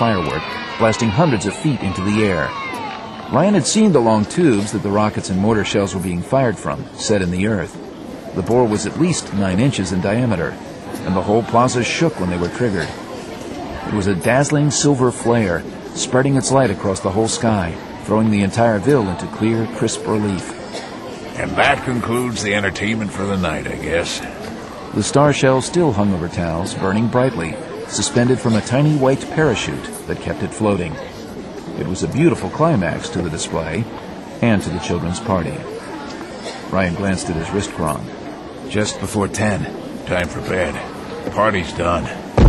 firework, blasting hundreds of feet into the air. Ryan had seen the long tubes that the rockets and mortar shells were being fired from, set in the earth. The bore was at least 9 inches in diameter, and the whole plaza shook when they were triggered. It was a dazzling silver flare, spreading its light across the whole sky, throwing the entire ville into clear, crisp relief. And that concludes the entertainment for the night, I guess. The star shell still hung over Taos, burning brightly, suspended from a tiny white parachute that kept it floating. It was a beautiful climax to the display and to the children's party. Ryan glanced at his wrist chron. Just before 10. Time for bed. The party's done.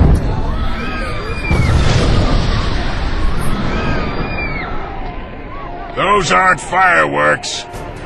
Those aren't fireworks.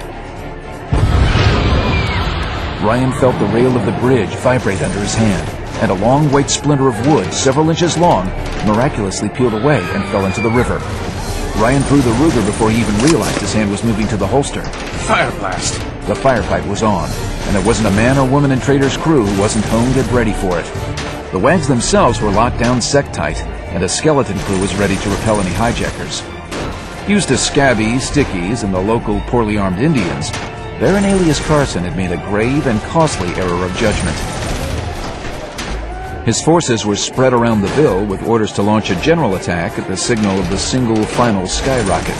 Ryan felt the rail of the bridge vibrate under his hand, and a long white splinter of wood, several inches long, miraculously peeled away and fell into the river. Ryan threw the Ruger before he even realized his hand was moving to the holster. Fire blast! The firefight was on, and there wasn't a man or woman in Trader's crew who wasn't homed and ready for it. The wags themselves were locked down sec-tight, and a skeleton crew was ready to repel any hijackers. Used to scabbies, stickies, and the local poorly armed Indians, Baron Alias Carson had made a grave and costly error of judgment. His forces were spread around the Ville with orders to launch a general attack at the signal of the single final skyrocket.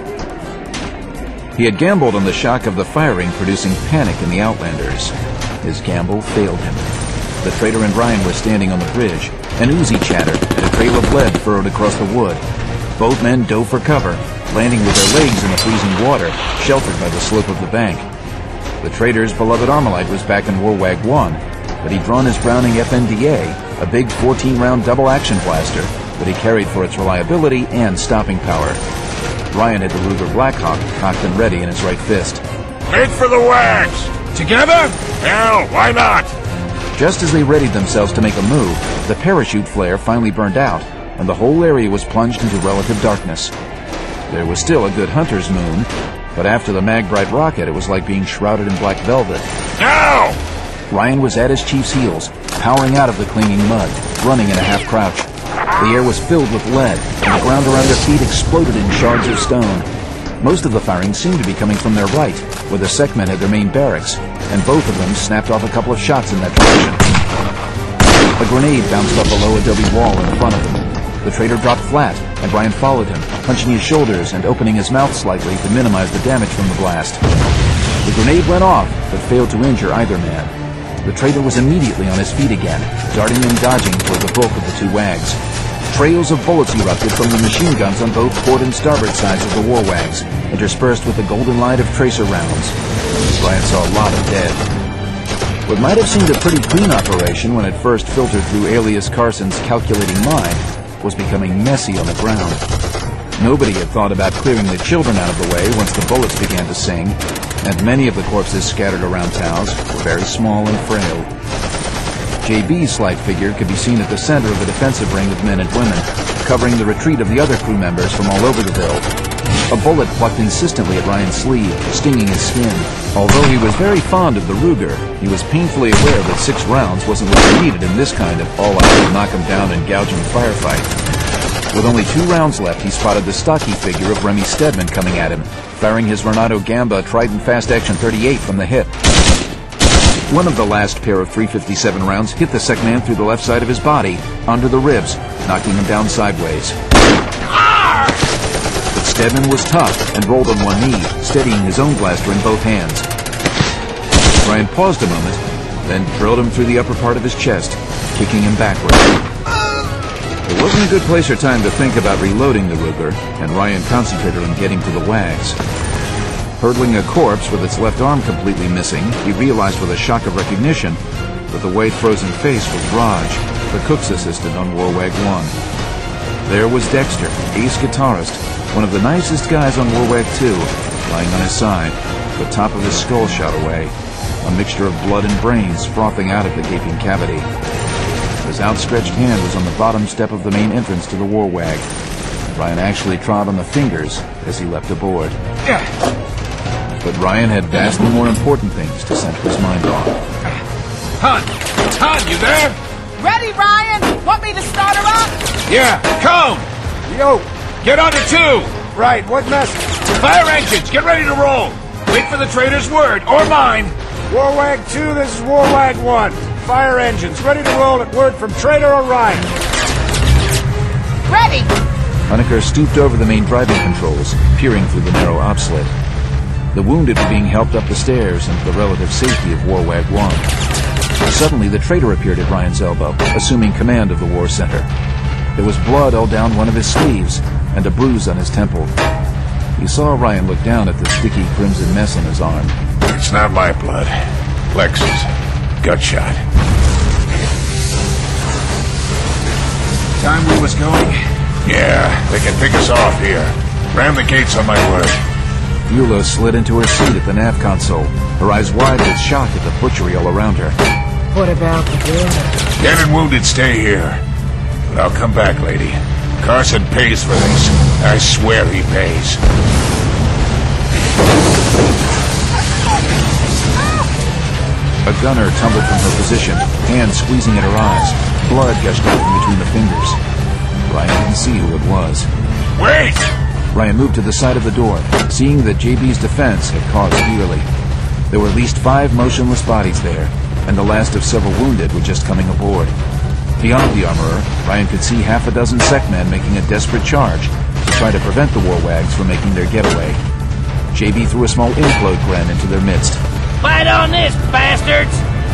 He had gambled on the shock of the firing producing panic in the Outlanders. His gamble failed him. The Trader and Ryan were standing on the bridge. An Uzi chattered, and a trail of lead furrowed across the wood. Both men dove for cover, landing with their legs in the freezing water, sheltered by the slope of the bank. The Trader's beloved Armalite was back in Warwag 1, but he'd drawn his Browning FNDA, a big 14-round double-action blaster that he carried for its reliability and stopping power. Ryan had the Ruger Blackhawk cocked and ready in his right fist. Make for the wags! Together? Hell, why not? Just as they readied themselves to make a move, the parachute flare finally burned out, and the whole area was plunged into relative darkness. There was still a good hunter's moon, but after the Magbright rocket, it was like being shrouded in black velvet. Now! Ryan was at his chief's heels, powering out of the clinging mud, running in a half-crouch. The air was filled with lead, and the ground around their feet exploded in shards of stone. Most of the firing seemed to be coming from their right, where the Secmen had their main barracks, and both of them snapped off a couple of shots in that direction. A grenade bounced off a low adobe wall in front of them. The Trader dropped flat, and Ryan followed him, punching his shoulders and opening his mouth slightly to minimize the damage from the blast. The grenade went off, but failed to injure either man. The Trader was immediately on his feet again, darting and dodging toward the bulk of the two wags. Trails of bullets erupted from the machine guns on both port and starboard sides of the war wags, interspersed with the golden light of tracer rounds. Ryan saw a lot of dead. What might have seemed a pretty clean operation when it first filtered through Alias Carson's calculating mind was becoming messy on the ground. Nobody had thought about clearing the children out of the way once the bullets began to sing, and many of the corpses scattered around Taos were very small and frail. JB's slight figure could be seen at the center of a defensive ring of men and women, covering the retreat of the other crew members from all over the Ville. A bullet plucked insistently at Ryan's sleeve, stinging his skin. Although he was very fond of the Ruger, he was painfully aware that 6 rounds wasn't what he needed in this kind of all-out knock-him-down and gouge-him firefight. With only 2 rounds left, he spotted the stocky figure of Remy Stedman coming at him, firing his Renato Gamba Trident Fast Action 38 from the hip. One of the last pair of .357 rounds hit the Secman through the left side of his body, under the ribs, knocking him down sideways. But Stedman was tough and rolled on one knee, steadying his own blaster in both hands. Ryan paused a moment, then drilled him through the upper part of his chest, kicking him backward. It wasn't a good place or time to think about reloading the Ruger, and Ryan concentrated on getting to the wags. Hurdling a corpse with its left arm completely missing, he realized with a shock of recognition that the white frozen face was Raj, the cook's assistant on Warwag 1. There was Dexter, ace guitarist, one of the nicest guys on Warwag 2, lying on his side, the top of his skull shot away, a mixture of blood and brains frothing out of the gaping cavity. His outstretched hand was on the bottom step of the main entrance to the Warwag. Ryan actually trod on the fingers as he leapt aboard. But Ryan had vastly more important things to center his mind on. Hun, you there? Ready, Ryan? Want me to start her up? Yeah, come! Yo! Get on to 2! Right, what message? Fire engines, get ready to roll! Wait for the trader's word, or mine! Warwag 2, this is Warwag 1. Fire engines, ready to roll at word from Trader Orion. Ready! Honecker stooped over the main driving controls, peering through the narrow obslit. The wounded were being helped up the stairs into the relative safety of Warwag 1. Suddenly, the traitor appeared at Ryan's elbow, assuming command of the war center. There was blood all down one of his sleeves, and a bruise on his temple. He saw Ryan look down at the sticky crimson mess on his arm. It's not my blood. Lex's. Gut shot. Time we was going? Yeah, they can pick us off here. Ram the gates on my word. Eula slid into her seat at the nav console, her eyes wide with shock at the butchery all around her. What about the girl? Dead and wounded stay here. But I'll come back, lady. Carson pays for this. I swear he pays. A gunner tumbled from her position, hands squeezing at her eyes. Blood gushed out from between the fingers. Ryan didn't see who it was. Wait! Ryan moved to the side of the door, seeing that JB's defense had caused clearly. There were at least 5 motionless bodies there, and the last of several wounded were just coming aboard. Beyond the armorer, Ryan could see half a dozen SecMen making a desperate charge to try to prevent the Warwags from making their getaway. JB threw a small implode gren into their midst. Fight on this, bastards!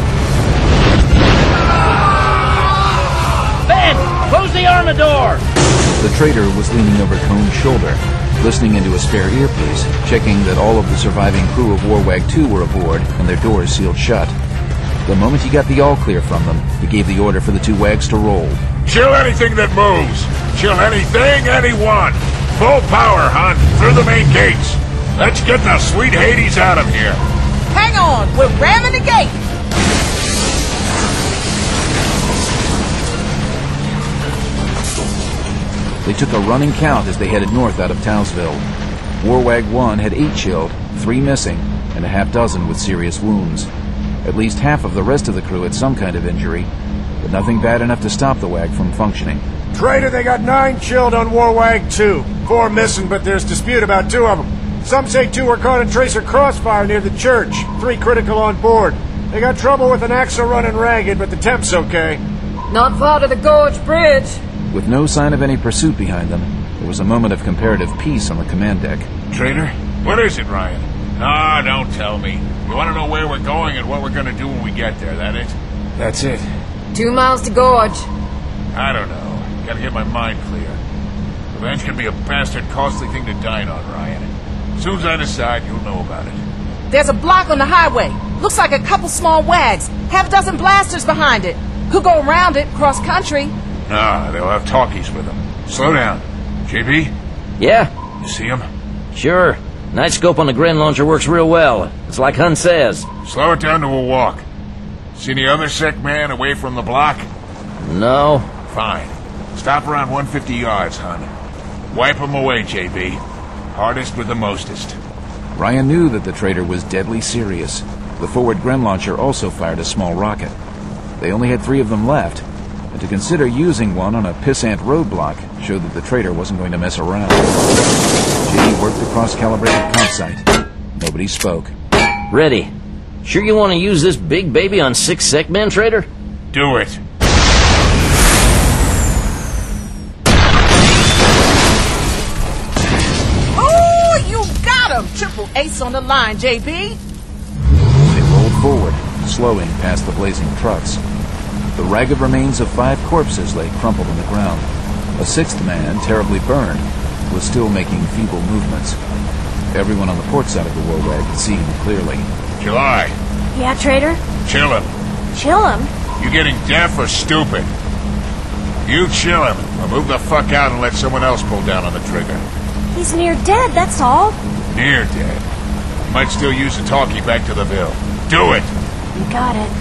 Ben, close the armor door! The traitor was leaning over Cohn's shoulder, listening into a spare earpiece, checking that all of the surviving crew of Warwag 2 were aboard and their doors sealed shut. The moment he got the all-clear from them, he gave the order for the 2 wags to roll. Chill anything that moves. Chill anything, anyone. Full power, hon, through the main gates. Let's get the sweet Hades out of here. Hang on, we're ramming the gate! They took a running count as they headed north out of Townsville. Warwag 1 had 8 chilled, 3 missing, and a half dozen with serious wounds. At least half of the rest of the crew had some kind of injury, but nothing bad enough to stop the wag from functioning. Trader, they got 9 chilled on Warwag 2. 4 missing, but there's dispute about 2 of them. Some say 2 were caught in tracer crossfire near the church. 3 critical on board. They got trouble with an axle running ragged, but the temp's okay. Not far to the Gorge Bridge. With no sign of any pursuit behind them, there was a moment of comparative peace on the command deck. Trader? What is it, Ryan? Ah, don't tell me. You want to know where we're going and what we're going to do when we get there, that it? That's it. 2 miles to Gorge. I don't know. Gotta get my mind clear. Revenge can be a bastard costly thing to dine on, Ryan. As soon as I decide, you'll know about it. There's a block on the highway. Looks like a couple small wags. Half a dozen blasters behind it. Could go around it, cross country. Nah, they'll have talkies with them. Slow down. JB? Yeah? You see them? Sure. Night scope on the Gren launcher works real well. It's like Hun says. Slow it down to a walk. See any other SecMan away from the block? No. Fine. Stop around 150 yards, hon. Wipe them away, JB. Hardest with the mostest. Ryan knew that the traitor was deadly serious. The forward Gren launcher also fired a small rocket. They only had 3 of them left, and to consider using one on a pissant roadblock showed that the traitor wasn't going to mess around. G worked the cross-calibrated comp sight. Nobody spoke. Ready. Sure you want to use this big baby on 6 SecMen, Trader? Do it. Oh, you got him! Triple ace on the line, JB. They rolled forward, slowing past the blazing trucks. The ragged remains of 5 corpses lay crumpled on the ground. A 6th man, terribly burned, was still making feeble movements. Everyone on the port side of the Warwag could see him clearly. July, Yeah, Trader? chill him. Chill him. You getting deaf or stupid? You chill him, or move the fuck out and let someone else pull down on the trigger. He's near dead, that's all. Near dead. You might still use the talkie back to the Ville. Do it! You got it.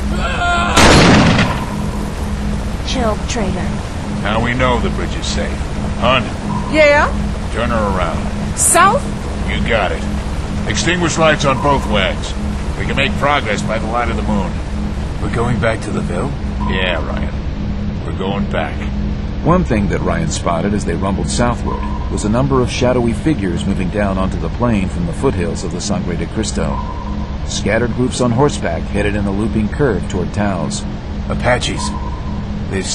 Chill, Trader. Now we know the bridge is safe. Hun, Yeah? turn her around. South? You got it. Extinguish lights on both wags. We can make progress by the light of the moon. We're going back to the Ville? Yeah, Ryan. We're going back. One thing that Ryan spotted as they rumbled southward was a number of shadowy figures moving down onto the plain from the foothills of the Sangre de Cristo. Scattered groups on horseback headed in a looping curve toward Taos. Apaches.